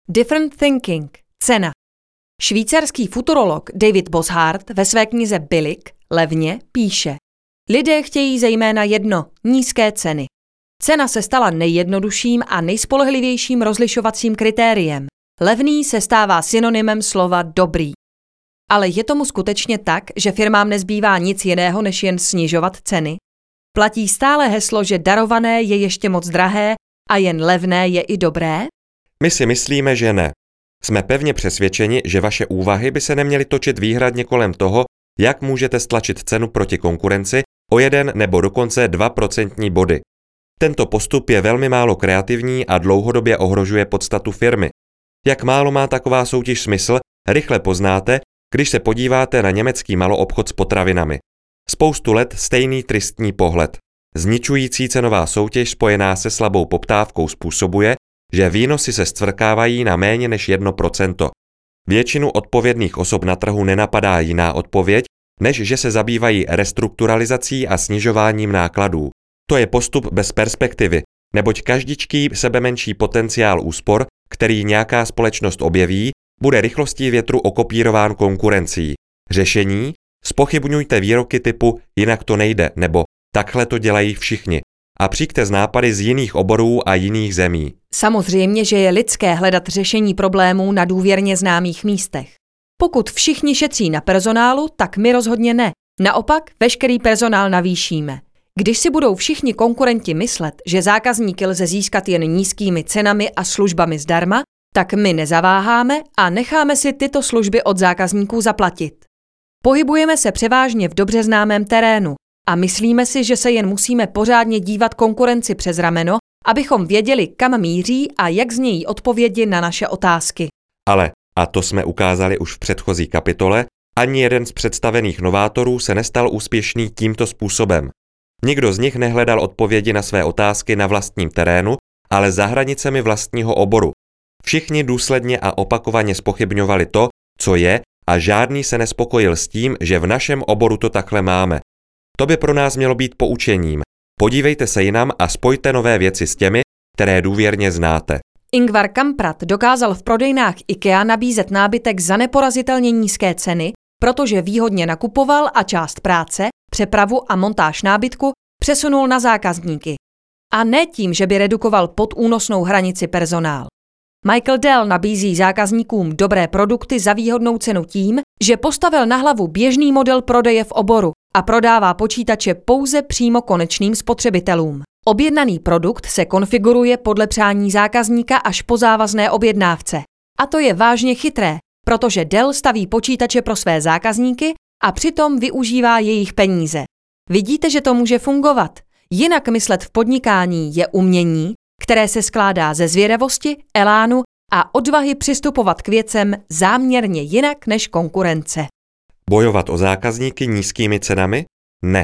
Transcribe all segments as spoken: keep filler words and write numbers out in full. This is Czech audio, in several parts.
Different thinking. Cena. Švýcarský futurolog David Bosshardt ve své knize Billig, levně, píše: Lidé chtějí zejména jedno, nízké ceny. Cena se stala nejjednodušším a nejspolehlivějším rozlišovacím kritériem. Levný se stává synonymem slova dobrý. Ale je tomu skutečně tak, že firmám nezbývá nic jiného, než jen snižovat ceny? Platí stále heslo, že darované je ještě moc drahé a jen levné je i dobré? My si myslíme, že ne. Jsme pevně přesvědčeni, že vaše úvahy by se neměly točit výhradně kolem toho, jak můžete stlačit cenu proti konkurenci o jeden nebo dokonce dva procentní body. Tento postup je velmi málo kreativní a dlouhodobě ohrožuje podstatu firmy. Jak málo má taková soutěž smysl, rychle poznáte, když se podíváte na německý maloobchod s potravinami. Spoustu let stejný tristní pohled. Zničující cenová soutěž spojená se slabou poptávkou způsobuje, že výnosy se zcvrkávají na méně než jedno procento. Většinu odpovědných osob na trhu nenapadá jiná odpověď, než že se zabývají restrukturalizací a snižováním nákladů. To je postup bez perspektivy, neboť každičký sebemenší potenciál úspor, který nějaká společnost objeví, bude rychlostí větru okopírován konkurencí. Řešení? Zpochybňujte výroky typu jinak to nejde nebo takhle to dělají všichni a přijďte z nápady z jiných oborů a jiných zemí. Samozřejmě, že je lidské hledat řešení problémů na důvěrně známých místech. Pokud všichni šetří na personálu, tak my rozhodně ne. Naopak, veškerý personál navýšíme. Když si budou všichni konkurenti myslet, že zákazníky lze získat jen nízkými cenami a službami zdarma, tak my nezaváháme a necháme si tyto služby od zákazníků zaplatit. Pohybujeme se převážně v dobře známém terénu a myslíme si, že se jen musíme pořádně dívat konkurenci přes rameno, abychom věděli, kam míří a jak znějí odpovědi na naše otázky. Ale, a to jsme ukázali už v předchozí kapitole, ani jeden z představených novátorů se nestal úspěšný tímto způsobem. Nikdo z nich nehledal odpovědi na své otázky na vlastním terénu, ale za hranicemi vlastního oboru. Všichni důsledně a opakovaně zpochybňovali to, co je, a žádný se nespokojil s tím, že v našem oboru to takhle máme. To by pro nás mělo být poučením. Podívejte se jinam a spojte nové věci s těmi, které důvěrně znáte. Ingvar Kamprad dokázal v prodejnách IKEA nabízet nábytek za neporazitelně nízké ceny, protože výhodně nakupoval a část práce, přepravu a montáž nábytku přesunul na zákazníky. A ne tím, že by redukoval pod únosnou hranici personál. Michael Dell nabízí zákazníkům dobré produkty za výhodnou cenu tím, že postavil na hlavu běžný model prodeje v oboru a prodává počítače pouze přímo konečným spotřebitelům. Objednaný produkt se konfiguruje podle přání zákazníka až po závazné objednávce. A to je vážně chytré, protože Dell staví počítače pro své zákazníky a přitom využívá jejich peníze. Vidíte, že to může fungovat. Jinak myslet v podnikání je umění, které se skládá ze zvědavosti, elánu a odvahy přistupovat k věcem záměrně jinak než konkurence. Bojovat o zákazníky nízkými cenami? Ne.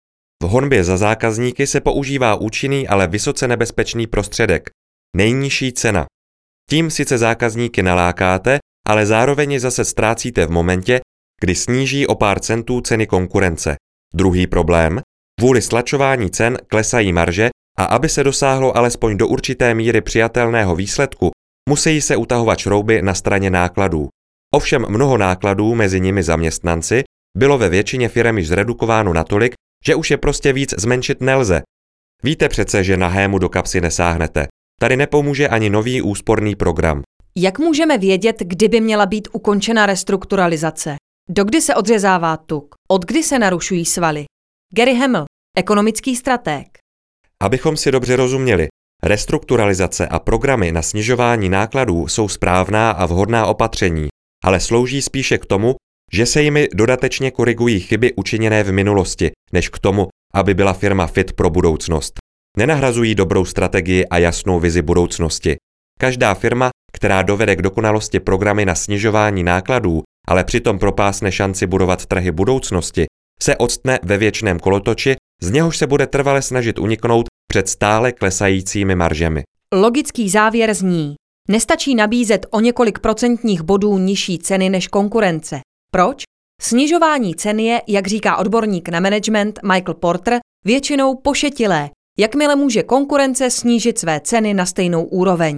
V honbě za zákazníky se používá účinný, ale vysoce nebezpečný prostředek. Nejnižší cena. Tím sice zákazníky nalákáte, ale zároveň je zase ztrácíte v momentě, kdy sníží o pár centů ceny konkurence. Druhý problém. Kvůli stlačování cen klesají marže a aby se dosáhlo alespoň do určité míry přijatelného výsledku, musí se utahovat šrouby na straně nákladů. Ovšem mnoho nákladů, mezi nimi zaměstnanci, bylo ve většině firem již zredukováno natolik, že už je prostě víc zmenšit nelze. Víte přece, že nahému do kapsy nesáhnete. Tady nepomůže ani nový úsporný program. Jak můžeme vědět, kdy by měla být ukončena restrukturalizace? Dokdy se odřezává tuk? Odkdy se narušují svaly? Gary Hamel, ekonomický stratég. Abychom si dobře rozuměli, restrukturalizace a programy na snižování nákladů jsou správná a vhodná opatření, ale slouží spíše k tomu, že se jimi dodatečně korigují chyby učiněné v minulosti, než k tomu, aby byla firma fit pro budoucnost. Nenahrazují dobrou strategii a jasnou vizi budoucnosti. Každá firma, která dovede k dokonalosti programy na snižování nákladů, ale přitom propásne šanci budovat trhy budoucnosti, se odstne ve věčném kolotoči, z něhož se bude trvale snažit uniknout před stále klesajícími maržemi. Logický závěr zní: nestačí nabízet o několik procentních bodů nižší ceny než konkurence. Proč? Snižování cen je, jak říká odborník na management Michael Porter, většinou pošetilé, jakmile může konkurence snížit své ceny na stejnou úroveň.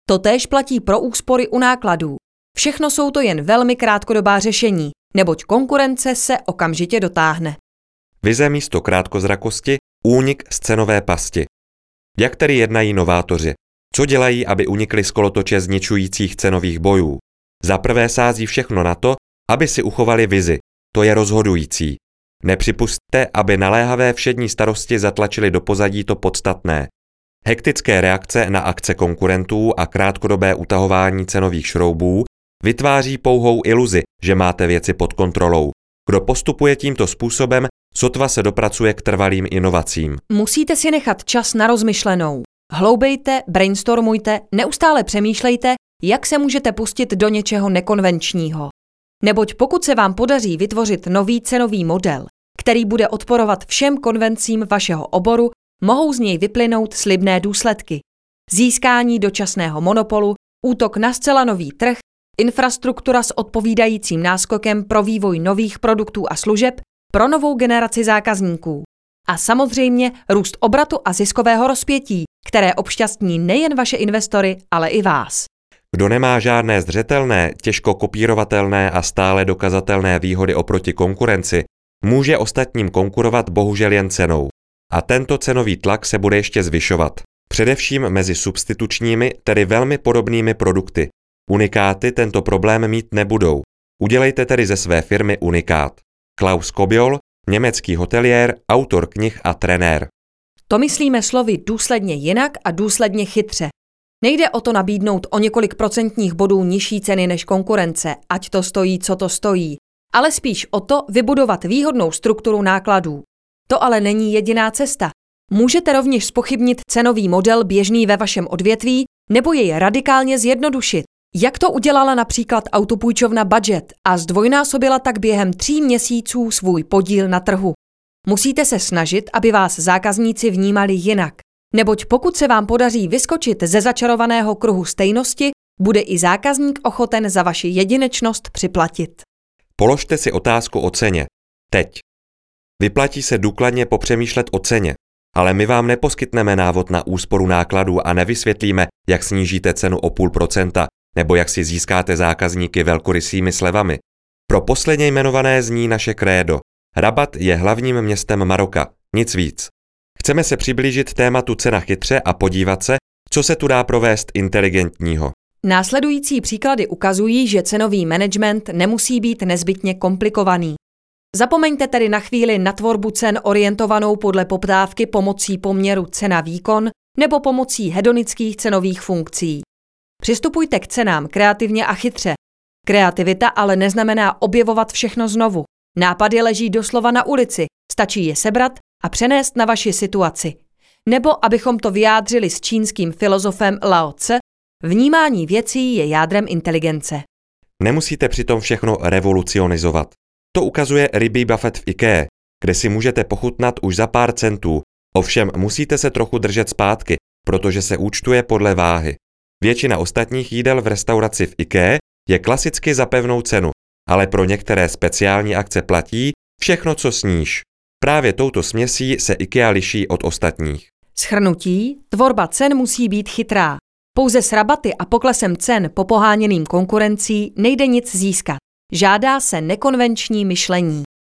Totéž platí pro úspory u nákladů. Všechno jsou to jen velmi krátkodobá řešení, neboť konkurence se okamžitě dotáhne. Vize místo krátkozrakosti, únik z cenové pasti. Jak tedy jednají novátoři? Co dělají, aby unikli z kolotoče zničujících cenových bojů? Za prvé sází všechno na to, aby si uchovali vizi. To je rozhodující. Nepřipusťte, aby naléhavé všední starosti zatlačily do pozadí to podstatné. Hektické reakce na akce konkurentů a krátkodobé utahování cenových šroubů vytváří pouhou iluzi, že máte věci pod kontrolou. Kdo postupuje tímto způsobem, sotva se dopracuje k trvalým inovacím. Musíte si nechat čas na rozmyšlenou. Hloubejte, brainstormujte, neustále přemýšlejte, jak se můžete pustit do něčeho nekonvenčního. Neboť pokud se vám podaří vytvořit nový cenový model, který bude odporovat všem konvencím vašeho oboru, mohou z něj vyplynout slibné důsledky. Získání dočasného monopolu, útok na zcela nový trh, infrastruktura s odpovídajícím náskokem pro vývoj nových produktů a služeb pro novou generaci zákazníků. A samozřejmě růst obratu a ziskového rozpětí, které obšťastní nejen vaše investory, ale i vás. Kdo nemá žádné zřetelné, těžko kopírovatelné a stále dokazatelné výhody oproti konkurenci, může ostatním konkurovat bohužel jen cenou. A tento cenový tlak se bude ještě zvyšovat. Především mezi substitučními, tedy velmi podobnými produkty. Unikáty tento problém mít nebudou. Udělejte tedy ze své firmy unikát. Klaus Kobiol, německý hoteliér, autor knih a trenér. To myslíme slovy důsledně jinak a důsledně chytře. Nejde o to nabídnout o několik procentních bodů nižší ceny než konkurence, ať to stojí, co to stojí, ale spíš o to vybudovat výhodnou strukturu nákladů. To ale není jediná cesta. Můžete rovněž zpochybnit cenový model běžný ve vašem odvětví nebo jej radikálně zjednodušit. Jak to udělala například autopůjčovna Budget a zdvojnásobila tak během tří měsíců svůj podíl na trhu. Musíte se snažit, aby vás zákazníci vnímali jinak. Neboť pokud se vám podaří vyskočit ze začarovaného kruhu stejnosti, bude i zákazník ochoten za vaši jedinečnost připlatit. Položte si otázku o ceně. Teď. Vyplatí se důkladně popřemýšlet o ceně, ale my vám neposkytneme návod na úsporu nákladů a nevysvětlíme, jak snížíte cenu o půl procenta nebo jak si získáte zákazníky velkorysými slevami. Pro posledně jmenované zní naše krédo. Rabat je hlavním městem Maroka, nic víc. Chceme se přiblížit tématu cena chytře a podívat se, co se tu dá provést inteligentního. Následující příklady ukazují, že cenový management nemusí být nezbytně komplikovaný. Zapomeňte tedy na chvíli na tvorbu cen orientovanou podle poptávky pomocí poměru cena-výkon nebo pomocí hedonických cenových funkcí. Přistupujte k cenám kreativně a chytře. Kreativita ale neznamená objevovat všechno znovu. Nápady leží doslova na ulici, stačí je sebrat a přenést na vaši situaci. Nebo, abychom to vyjádřili s čínským filozofem Lao Tse, vnímání věcí je jádrem inteligence. Nemusíte přitom všechno revolucionizovat. To ukazuje rybí buffet v IKEA, kde si můžete pochutnat už za pár centů. Ovšem musíte se trochu držet zpátky, protože se účtuje podle váhy. Většina ostatních jídel v restauraci v IKEA je klasicky za pevnou cenu, ale pro některé speciální akce platí všechno, co sníš. Právě touto směsí se IKEA liší od ostatních. Shrnutí: tvorba cen musí být chytrá. Pouze s rabaty a poklesem cen popoháněným konkurencí nejde nic získat. Žádá se nekonvenční myšlení.